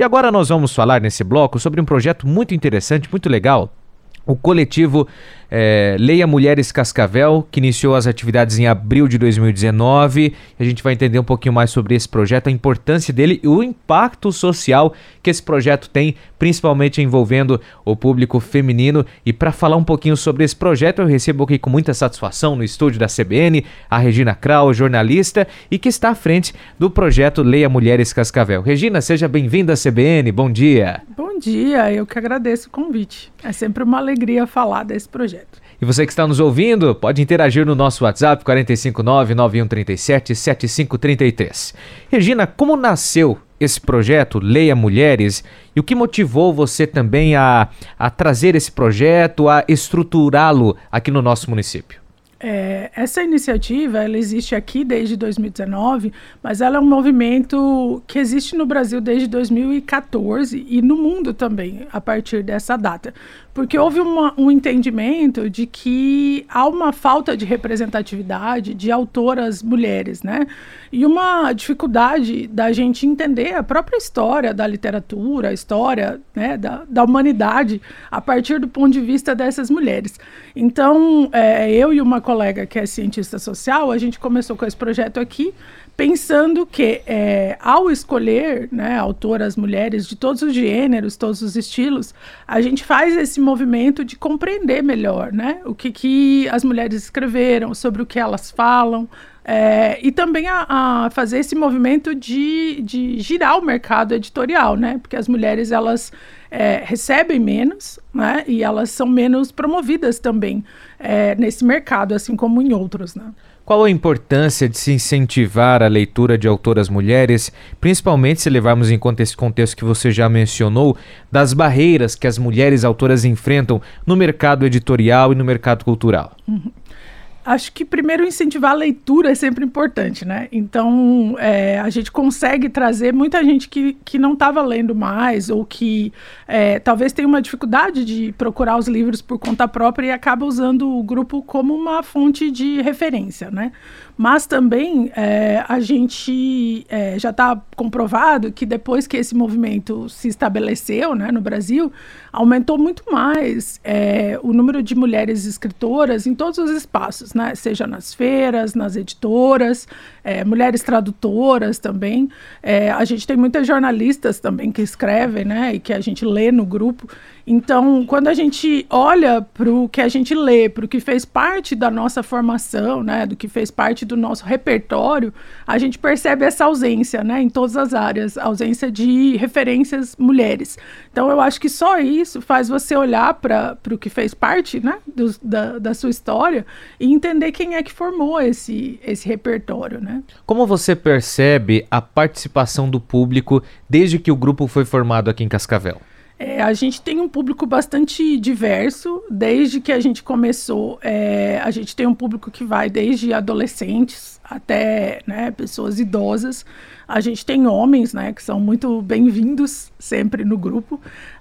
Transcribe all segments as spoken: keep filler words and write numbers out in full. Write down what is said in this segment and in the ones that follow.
E agora nós vamos falar nesse bloco sobre um projeto muito interessante, muito legal, o coletivo é, Leia Mulheres Cascavel, que iniciou as atividades em abril de dois mil e dezenove. A gente vai entender um pouquinho mais sobre esse projeto, a importância dele e o impacto social que esse projeto tem, principalmente envolvendo o público feminino. E para falar um pouquinho sobre esse projeto, eu recebo aqui com muita satisfação no estúdio da C B N a Regina Krau, jornalista e que está à frente do projeto Leia Mulheres Cascavel. Regina, seja bem-vinda à C B N, bom dia. Bom dia, eu que agradeço o convite. É sempre uma alegria falar desse projeto. E você que está nos ouvindo, pode interagir no nosso WhatsApp quatro cinco nove, nove um três sete, sete cinco três três. Regina, como nasceu esse projeto Leia Mulheres e o que motivou você também a, a trazer esse projeto, a estruturá-lo aqui no nosso município? É, essa iniciativa, ela existe aqui desde dois mil e dezenove, mas ela é um movimento que existe no Brasil desde dois mil e quatorze e no mundo também, a partir dessa data. Porque houve uma, um entendimento de que há uma falta de representatividade de autoras mulheres, né? E uma dificuldade da gente entender a própria história da literatura, a história, né, da, da humanidade, a partir do ponto de vista dessas mulheres. Então, é, eu e uma colega que é cientista social, a gente começou com esse projeto aqui, pensando que é, ao escolher, né, autoras mulheres de todos os gêneros, todos os estilos, a gente faz esse movimento de compreender melhor, né, o que, que as mulheres escreveram, sobre o que elas falam, é, e também a, a fazer esse movimento de, de girar o mercado editorial, né, porque as mulheres elas é, recebem menos, né, e elas são menos promovidas também é, nesse mercado, assim como em outros, né. Qual a importância de se incentivar a leitura de autoras mulheres, principalmente se levarmos em conta esse contexto que você já mencionou, das barreiras que as mulheres autoras enfrentam no mercado editorial e no mercado cultural? Uhum. Acho que primeiro incentivar a leitura é sempre importante, né? Então, é, a gente consegue trazer muita gente que, que não estava lendo mais ou que é, talvez tenha uma dificuldade de procurar os livros por conta própria e acaba usando o grupo como uma fonte de referência, né? Mas também é, a gente é, já está comprovado que depois que esse movimento se estabeleceu, né, no Brasil, aumentou muito mais é, o número de mulheres escritoras em todos os espaços, né, seja nas feiras, nas editoras, é, mulheres tradutoras também. É, a gente tem muitas jornalistas também que escrevem, né, e que a gente lê no grupo. Então, quando a gente olha para o que a gente lê, para o que fez parte da nossa formação, né, do que fez parte do nosso repertório, a gente percebe essa ausência, né, em todas as áreas, ausência de referências mulheres. Então, eu acho que só isso faz você olhar para o que fez parte, né, do, da, da sua história e entender quem é que formou esse, esse repertório, né. Como você percebe a participação do público desde que o grupo foi formado aqui em Cascavel? É, a gente tem um público bastante diverso, desde que a gente começou, é, a gente tem um público que vai desde adolescentes até, né, pessoas idosas. A gente tem homens, né, que são muito bem-vindos sempre no grupo.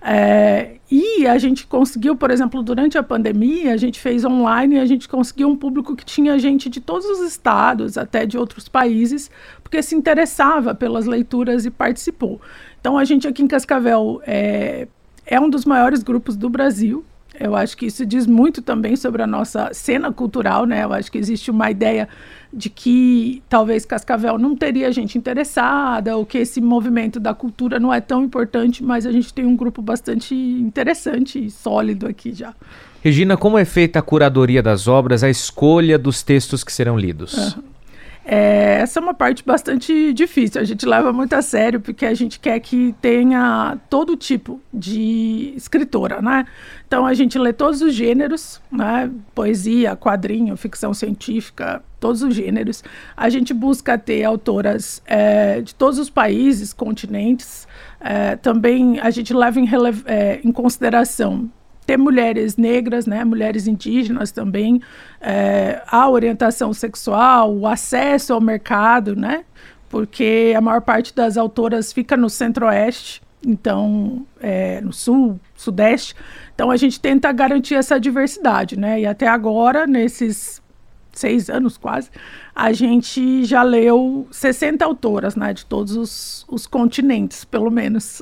É, e a gente conseguiu, por exemplo, durante a pandemia, a gente fez online e a gente conseguiu um público que tinha gente de todos os estados, até de outros países, porque se interessava pelas leituras e participou. Então, a gente aqui em Cascavel é, é um dos maiores grupos do Brasil. Eu acho que isso diz muito também sobre a nossa cena cultural, né? Eu acho que existe uma ideia de que talvez Cascavel não teria gente interessada, ou que esse movimento da cultura não é tão importante, mas a gente tem um grupo bastante interessante e sólido aqui já. Regina, como é feita a curadoria das obras, a escolha dos textos que serão lidos? Uhum. É, essa é uma parte bastante difícil, a gente leva muito a sério porque a gente quer que tenha todo tipo de escritora, né? Então a gente lê todos os gêneros, né? Poesia, quadrinho, ficção científica, todos os gêneros. A gente busca ter autoras é, de todos os países, continentes. É, também a gente leva em, rele- é, em consideração ter mulheres negras, né, mulheres indígenas também, é, a orientação sexual, o acesso ao mercado, né, porque a maior parte das autoras fica no centro-oeste, então, é, no sul, sudeste, então a gente tenta garantir essa diversidade, né, e até agora, nesses seis anos quase, a gente já leu sessenta autoras, né, de todos os, os continentes, pelo menos.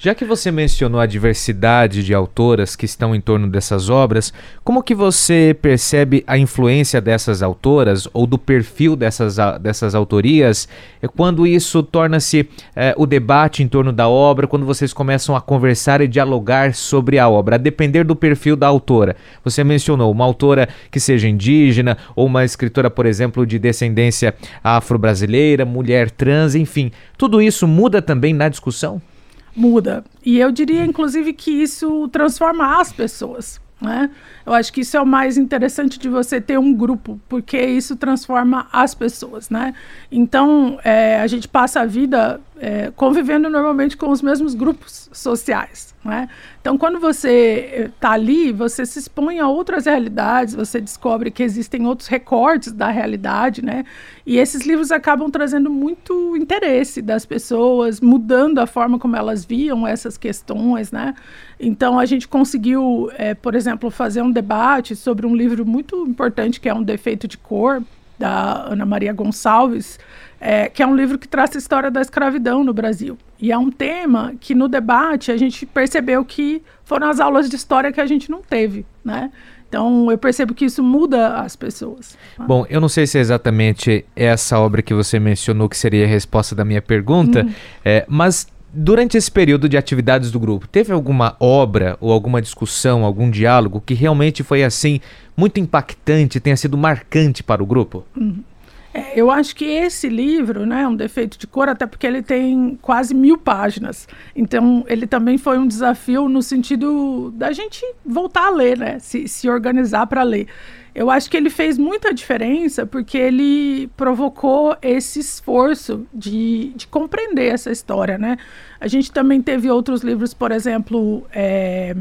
Já que você mencionou a diversidade de autoras que estão em torno dessas obras, como que você percebe a influência dessas autoras ou do perfil dessas, dessas autorias quando isso torna-se é, o debate em torno da obra, quando vocês começam a conversar e dialogar sobre a obra, a depender do perfil da autora? Você mencionou uma autora que seja indígena ou uma escritora, por exemplo, de descendência afro-brasileira, mulher trans, enfim. Tudo isso muda também na discussão? Muda. E eu diria, inclusive, que isso transforma as pessoas, né? Eu acho que isso é o mais interessante de você ter um grupo, porque isso transforma as pessoas, né? Então, é, a gente passa a vida é, convivendo normalmente com os mesmos grupos sociais, né? Então, quando você está ali, você se expõe a outras realidades, você descobre que existem outros recortes da realidade, né? E esses livros acabam trazendo muito interesse das pessoas, mudando a forma como elas viam essas questões, né? Então, a gente conseguiu, é, por exemplo, fazer um debate sobre um livro muito importante, que é Um Defeito de Cor, da Ana Maria Gonçalves, é, que é um livro que traz a história da escravidão no Brasil. E é um tema que, no debate, a gente percebeu que foram as aulas de história que a gente não teve, né? Então, eu percebo que isso muda as pessoas. Bom, eu não sei se é exatamente essa obra que você mencionou que seria a resposta da minha pergunta, uhum. é, mas durante esse período de atividades do grupo, teve alguma obra ou alguma discussão, algum diálogo que realmente foi, assim, muito impactante, tenha sido marcante para o grupo? Uhum. É, eu acho que esse livro, né, Um Defeito de Cor, até porque ele tem quase mil páginas, então ele também foi um desafio no sentido da gente voltar a ler, né, se, se organizar para ler. Eu acho que ele fez muita diferença porque ele provocou esse esforço de, de compreender essa história, né. A gente também teve outros livros, por exemplo, é,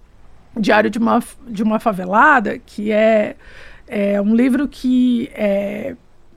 Diário de uma, de uma Favelada, que é, é um livro que é,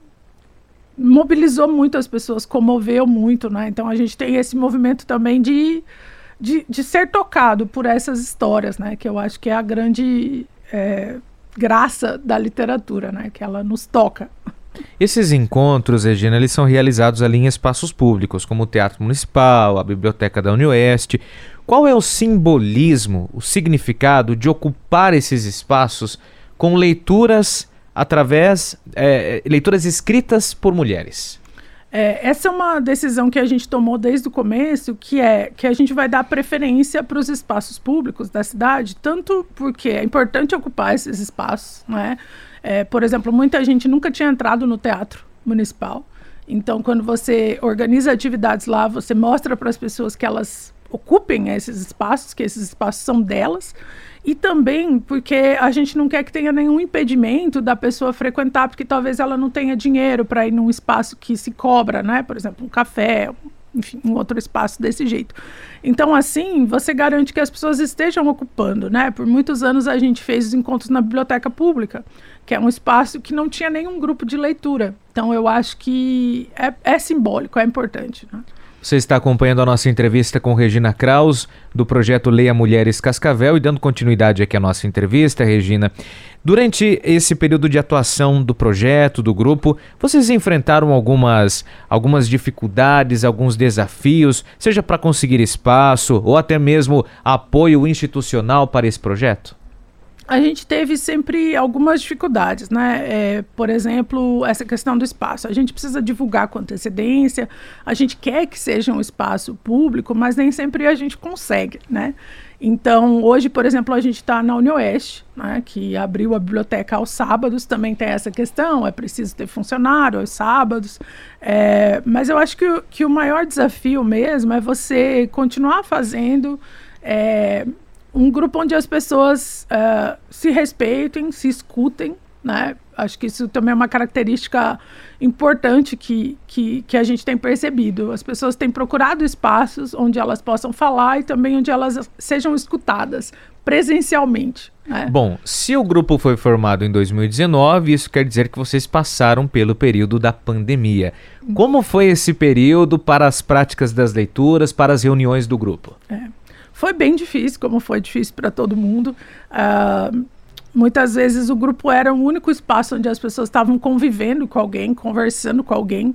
mobilizou muito as pessoas, comoveu muito, né? Então a gente tem esse movimento também de, de, de ser tocado por essas histórias, né? Que eu acho que é a grande é, graça da literatura, né? Que ela nos toca. Esses encontros, Regina, eles são realizados ali em espaços públicos, como o Teatro Municipal, a Biblioteca da Unioeste. Qual é o simbolismo, o significado de ocupar esses espaços com leituras através, é, leituras escritas por mulheres? É, essa é uma decisão que a gente tomou desde o começo, que é que a gente vai dar preferência para os espaços públicos da cidade, tanto porque é importante ocupar esses espaços, né? É, por exemplo, muita gente nunca tinha entrado no Teatro Municipal, então quando você organiza atividades lá, você mostra para as pessoas que elas ocupem esses espaços, que esses espaços são delas, e também porque a gente não quer que tenha nenhum impedimento da pessoa frequentar, porque talvez ela não tenha dinheiro para ir num espaço que se cobra, né? Por exemplo, um café, enfim, um outro espaço desse jeito. Então, assim, você garante que as pessoas estejam ocupando, né? Por muitos anos a gente fez os encontros na biblioteca pública, que é um espaço que não tinha nenhum grupo de leitura. Então, eu acho que é, é simbólico, é importante, né? Você está acompanhando a nossa entrevista com Regina Krause, do projeto Leia Mulheres Cascavel, e dando continuidade aqui à nossa entrevista, Regina. Durante esse período de atuação do projeto, do grupo, vocês enfrentaram algumas, algumas dificuldades, alguns desafios, seja para conseguir espaço ou até mesmo apoio institucional para esse projeto? A gente teve sempre algumas dificuldades, né? É, por exemplo, essa questão do espaço. A gente precisa divulgar com antecedência, a gente quer que seja um espaço público, mas nem sempre a gente consegue, né? Então, hoje, por exemplo, a gente está na Unioeste, né, que abriu a biblioteca aos sábados, também tem essa questão, é preciso ter funcionário aos sábados, é, mas eu acho que, o, que o maior desafio mesmo é você continuar fazendo é, um grupo onde as pessoas uh, se respeitem, se escutem, né? Acho que isso também é uma característica importante que, que, que a gente tem percebido. As pessoas têm procurado espaços onde elas possam falar e também onde elas sejam escutadas presencialmente, né? Bom, se o grupo foi formado em dois mil e dezenove, isso quer dizer que vocês passaram pelo período da pandemia. Como foi esse período para as práticas das leituras, para as reuniões do grupo? É. Foi bem difícil, como foi difícil para todo mundo. Uh, muitas vezes o grupo era o único espaço onde as pessoas estavam convivendo com alguém, conversando com alguém.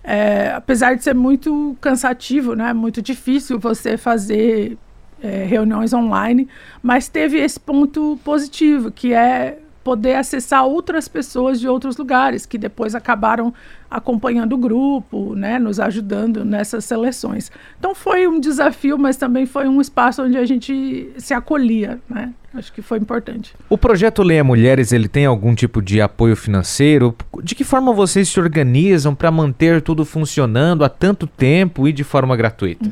É, apesar de ser muito cansativo, né? Muito difícil você fazer é, reuniões online, mas teve esse ponto positivo, que é poder acessar outras pessoas de outros lugares, que depois acabaram acompanhando o grupo, né, nos ajudando nessas seleções. Então foi um desafio, mas também foi um espaço onde a gente se acolhia, né? Acho que foi importante. O projeto Leia Mulheres, ele tem algum tipo de apoio financeiro? De que forma vocês se organizam para manter tudo funcionando há tanto tempo e de forma gratuita?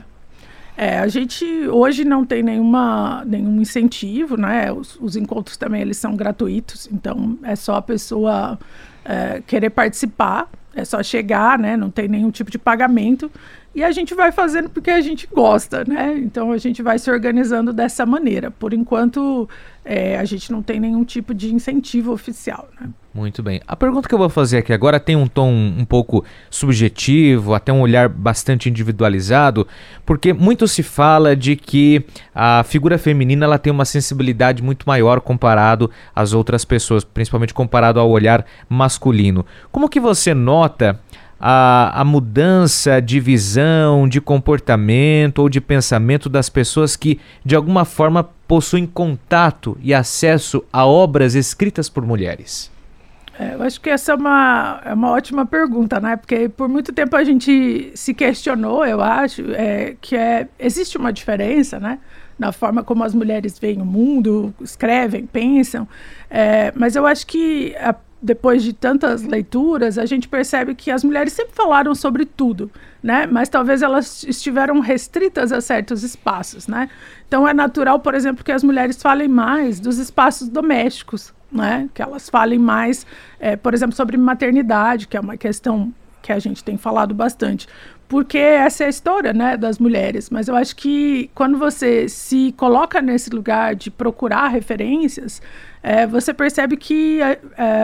É, a gente hoje não tem nenhuma, nenhum incentivo, né? Os, os encontros também eles são gratuitos, então é só a pessoa é, querer participar, é só chegar, né? Não tem nenhum tipo de pagamento e a gente vai fazendo porque a gente gosta, né? Então a gente vai se organizando dessa maneira. Por enquanto, é, a gente não tem nenhum tipo de incentivo oficial, né? Muito bem. A pergunta que eu vou fazer aqui agora tem um tom um pouco subjetivo, até um olhar bastante individualizado, porque muito se fala de que a figura feminina ela tem uma sensibilidade muito maior comparado às outras pessoas, principalmente comparado ao olhar masculino. Como que você nota a, a mudança de visão, de comportamento ou de pensamento das pessoas que, de alguma forma, possuem contato e acesso a obras escritas por mulheres? É, eu acho que essa é uma, é uma ótima pergunta, né? Porque por muito tempo a gente se questionou, eu acho, é, que é, existe uma diferença, né? Na forma como as mulheres veem o mundo, escrevem, pensam. É, mas eu acho que a, depois de tantas leituras, a gente percebe que as mulheres sempre falaram sobre tudo, né? Mas talvez elas estiveram restritas a certos espaços, né? Então é natural, por exemplo, que as mulheres falem mais dos espaços domésticos, né? Que elas falem mais, é, por exemplo, sobre maternidade, que é uma questão que a gente tem falado bastante, porque essa é a história, né, das mulheres. Mas eu acho que quando você se coloca nesse lugar de procurar referências, é, você percebe que é,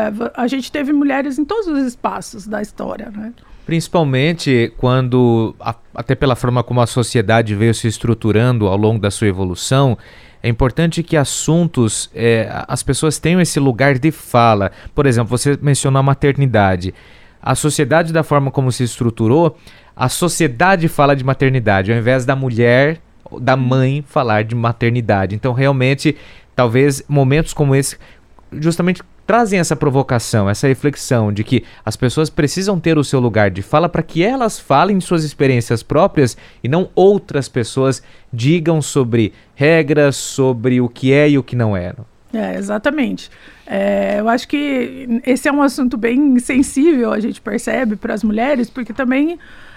a gente teve mulheres em todos os espaços da história, né? Principalmente quando, a, até pela forma como a sociedade veio se estruturando ao longo da sua evolução, é importante que assuntos, é, as pessoas tenham esse lugar de fala. Por exemplo, você mencionou a maternidade. A sociedade, da forma como se estruturou, a sociedade fala de maternidade, ao invés da mulher, da mãe, falar de maternidade. Então, realmente, talvez momentos como esse justamente trazem essa provocação, essa reflexão de que as pessoas precisam ter o seu lugar de fala para que elas falem de suas experiências próprias e não outras pessoas digam sobre regras, sobre o que é e o que não é. É, exatamente. É, eu acho que esse é um assunto bem sensível, a gente percebe, para as mulheres, porque também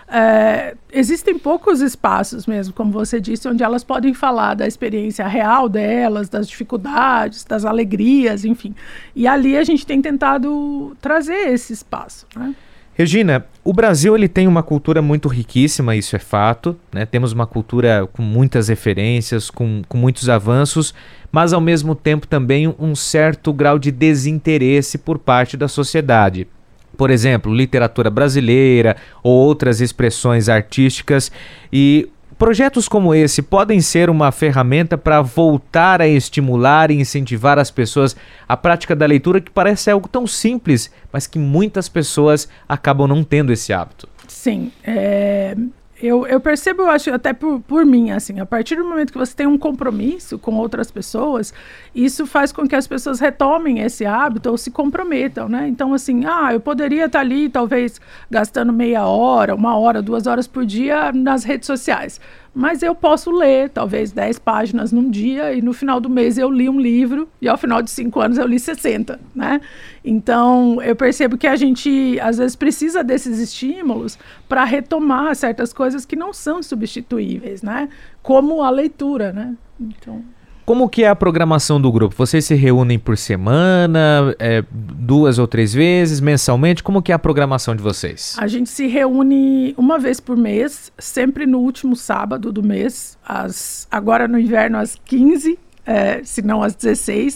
é, existem poucos espaços mesmo, como você disse, onde elas podem falar da experiência real delas, das dificuldades, das alegrias, enfim. E ali a gente tem tentado trazer esse espaço, né? Regina, o Brasil ele tem uma cultura muito riquíssima, isso é fato, né? Temos uma cultura com muitas referências, com, com muitos avanços, mas ao mesmo tempo também um certo grau de desinteresse por parte da sociedade. Por exemplo, literatura brasileira ou outras expressões artísticas, e projetos como esse podem ser uma ferramenta para voltar a estimular e incentivar as pessoas à prática da leitura, que parece algo tão simples, mas que muitas pessoas acabam não tendo esse hábito. Sim, é... Eu, eu percebo, eu acho, até por, por mim, assim, a partir do momento que você tem um compromisso com outras pessoas, isso faz com que as pessoas retomem esse hábito ou se comprometam, né? Então, assim, ah, eu poderia estar ali, talvez, gastando meia hora, uma hora, duas horas por dia nas redes sociais. Mas eu posso ler, talvez, dez páginas num dia e no final do mês eu li um livro e ao final de cinco anos eu li sessenta, né? Então, eu percebo que a gente, às vezes, precisa desses estímulos para retomar certas coisas que não são substituíveis, né? Como a leitura, né? Então... Como que é a programação do grupo? Vocês se reúnem por semana, é, duas ou três vezes, mensalmente? Como que é a programação de vocês? A gente se reúne uma vez por mês, sempre no último sábado do mês, às, agora no inverno às quinze, é, se não às dezesseis.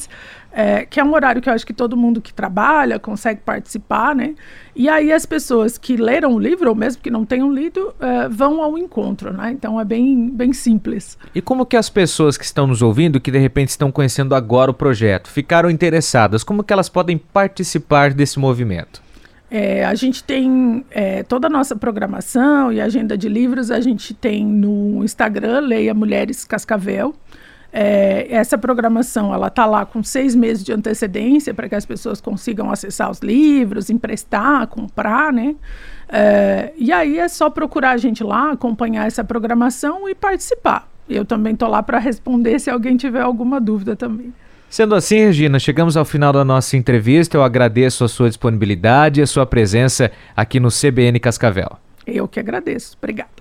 é, que é um horário que eu acho que todo mundo que trabalha consegue participar, né? E aí as pessoas que leram o livro, ou mesmo que não tenham lido, é, vão ao encontro, né? Então é bem, bem simples. E como que as pessoas que estão nos ouvindo, que de repente estão conhecendo agora o projeto, ficaram interessadas, como que elas podem participar desse movimento? É, a gente tem é, toda a nossa programação e agenda de livros, a gente tem no Instagram, Leia Mulheres Cascavel. É, essa programação, ela está lá com seis meses de antecedência para que as pessoas consigam acessar os livros, emprestar, comprar, né? É, e aí é só procurar a gente lá, acompanhar essa programação e participar. Eu também estou lá para responder se alguém tiver alguma dúvida também. Sendo assim, Regina, chegamos ao final da nossa entrevista. Eu agradeço a sua disponibilidade e a sua presença aqui no C B N Cascavel. Eu que agradeço. Obrigada.